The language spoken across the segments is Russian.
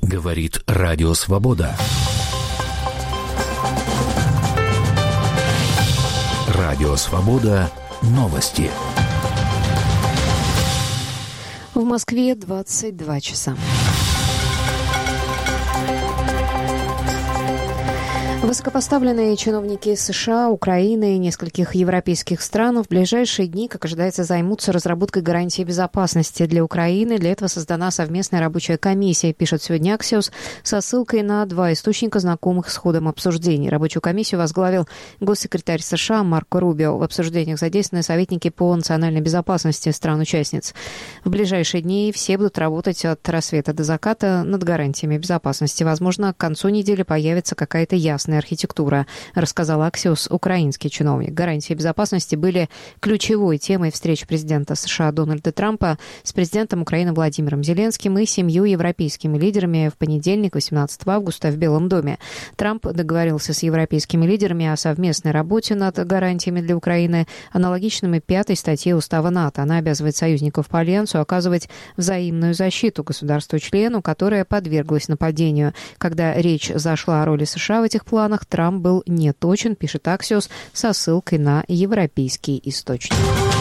Говорит Радио Свобода. Радио Свобода. Новости. В Москве 22 часа. Высокопоставленные чиновники США, Украины и нескольких европейских стран в ближайшие дни, как ожидается, займутся разработкой гарантий безопасности для Украины. Для этого создана совместная рабочая комиссия, пишет сегодня Axios, со ссылкой на два источника, знакомых с ходом обсуждений. Рабочую комиссию возглавил госсекретарь США Марко Рубио. В обсуждениях задействованы советники по национальной безопасности стран-участниц. В ближайшие дни все будут работать от рассвета до заката над гарантиями безопасности. Возможно, к концу недели появится какая-то ясная архитектура, рассказал Axios украинский чиновник. Гарантии безопасности были ключевой темой встреч президента США Дональда Трампа с президентом Украины Владимиром Зеленским и 7 европейскими лидерами в понедельник, 18 августа, в Белом доме. Трамп договорился с европейскими лидерами о совместной работе над гарантиями для Украины, аналогичными 5-й статье Устава НАТО. Она обязывает союзников по альянсу оказывать взаимную защиту государству-члену, которое подверглось нападению. Когда речь зашла о роли США в этих планах, Трамп был неточен, пишет Axios со ссылкой на европейский источник.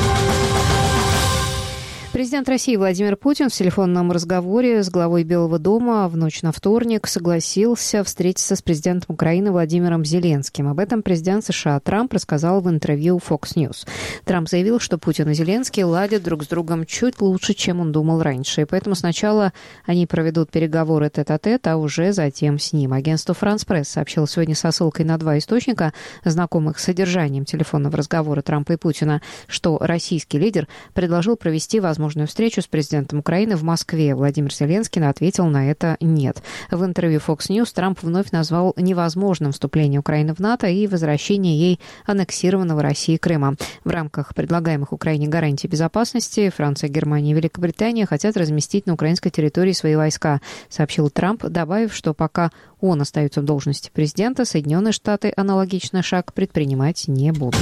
Президент России Владимир Путин в телефонном разговоре с главой Белого дома в ночь на вторник согласился встретиться с президентом Украины Владимиром Зеленским. Об этом президент США Трамп рассказал в интервью Fox News. Трамп заявил, что Путин и Зеленский ладят друг с другом чуть лучше, чем он думал раньше. И поэтому сначала они проведут переговоры тет-а-тет, а уже затем с ним. Агентство France Press сообщило сегодня со ссылкой на два источника, знакомых с содержанием телефонного разговора Трампа и Путина, что российский лидер предложил провести возможную встречу с президентом Украины в Москве. Владимир Зеленский ответил на это «нет». В интервью Fox News Трамп вновь назвал невозможным вступление Украины в НАТО и возвращение ей аннексированного Россией Крыма. В рамках предлагаемых Украине гарантий безопасности Франция, Германия и Великобритания хотят разместить на украинской территории свои войска, сообщил Трамп, добавив, что пока он остается в должности президента, Соединенные Штаты аналогичный шаг предпринимать не будут.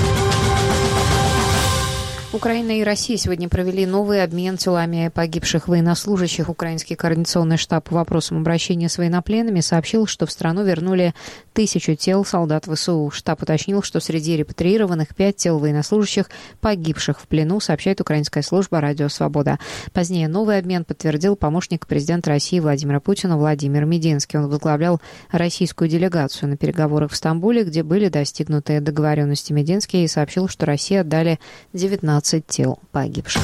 Украина и Россия сегодня провели новый обмен телами погибших военнослужащих. Украинский координационный штаб по вопросам обращения с военнопленными сообщил, что в страну вернули 1000 тел солдат ВСУ. Штаб уточнил, что среди репатриированных 5 тел военнослужащих, погибших в плену, сообщает украинская служба «Радио Свобода». Позднее новый обмен подтвердил помощник президента России Владимира Путина Владимир Мединский. Он возглавлял российскую делегацию на переговорах в Стамбуле, где были достигнуты договоренности. Мединский сообщил, что России отдали 19 тел погибших.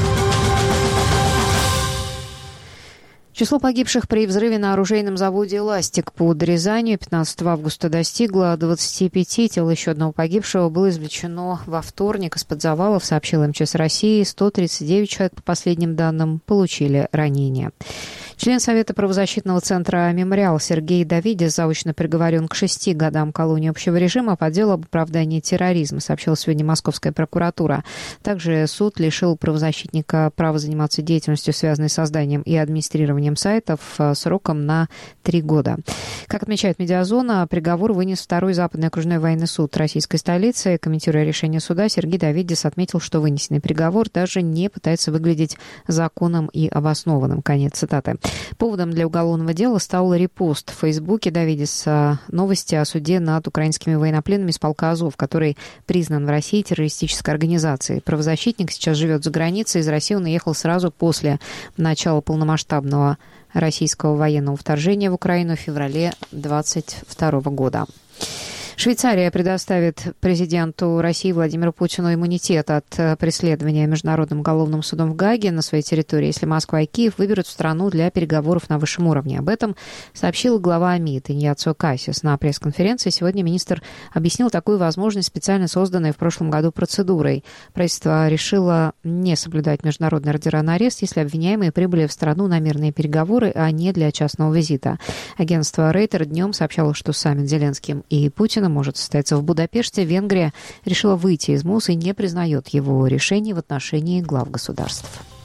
Число погибших при взрыве на оружейном заводе «Эластик» под Рязанью 15 августа достигло 25. Тело еще одного погибшего было извлечено во вторник из-под завалов, сообщил МЧС России. 139 человек, по последним данным, получили ранения. Член Совета правозащитного центра «Мемориал» Сергей Давидис заочно приговорен к 6 годам колонии общего режима по делу об оправдании терроризма, сообщила сегодня Московская прокуратура. Также суд лишил правозащитника права заниматься деятельностью, связанной с созданием и администрированием сайтов, сроком на 3 года. Как отмечает «Медиазона», приговор вынес Второй Западный окружной военный суд российской столицы. Комментируя решение суда, Сергей Давидис отметил, что вынесенный приговор даже не пытается выглядеть законным и обоснованным. Конец цитаты. Поводом для уголовного дела стал репост в Фейсбуке Давидиса новости о суде над украинскими военнопленными из полка Азов, который признан в России террористической организацией. Правозащитник сейчас живет за границей. Из России он уехал сразу после начала полномасштабного российского военного вторжения в Украину в феврале 2022 года. Швейцария предоставит президенту России Владимиру Путину иммунитет от преследования Международным уголовным судом в Гааге на своей территории, если Москва и Киев выберут страну для переговоров на высшем уровне. Об этом сообщил глава МИД Иньяцио Кассис на пресс-конференции. Сегодня министр объяснил такую возможность, специально созданной в прошлом году процедурой. Правительство решило не соблюдать международный ордера на арест, если обвиняемые прибыли в страну на мирные переговоры, а не для частного визита. Агентство Рейтер днем сообщало, что саммит Зеленским и Путиным может состояться в Будапеште. Венгрия решила выйти из МОЗ и не признает его решений в отношении глав государств.